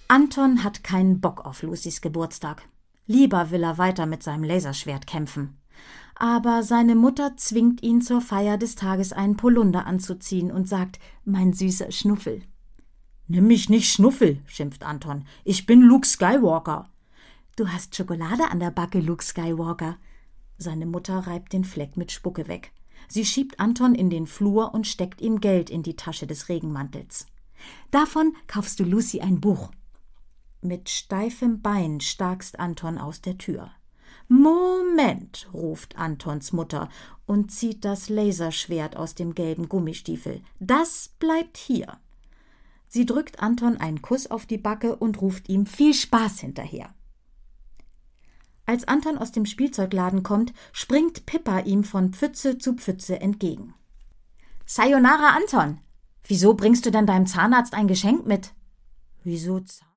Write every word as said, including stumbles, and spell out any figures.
Anton hat keinen Bock auf Lucys Geburtstag. Lieber will er weiter mit seinem Laserschwert kämpfen. Aber seine Mutter zwingt ihn zur Feier des Tages einen Polunder anzuziehen und sagt, mein süßer Schnuffel. »Nimm mich nicht Schnuffel«, schimpft Anton. »Ich bin Luke Skywalker.« »Du hast Schokolade an der Backe, Luke Skywalker.« Seine Mutter reibt den Fleck mit Spucke weg. Sie schiebt Anton in den Flur und steckt ihm Geld in die Tasche des Regenmantels. »Davon kaufst du Lucy ein Buch.« Mit steifem Bein starkst Anton aus der Tür. »Moment«, ruft Antons Mutter und zieht das Laserschwert aus dem gelben Gummistiefel. »Das bleibt hier.« Sie drückt Anton einen Kuss auf die Backe und ruft ihm viel Spaß hinterher. Als Anton aus dem Spielzeugladen kommt, springt Pippa ihm von Pfütze zu Pfütze entgegen. »Sayonara, Anton! Wieso bringst du denn deinem Zahnarzt ein Geschenk mit?« »Wieso Zahnarzt?«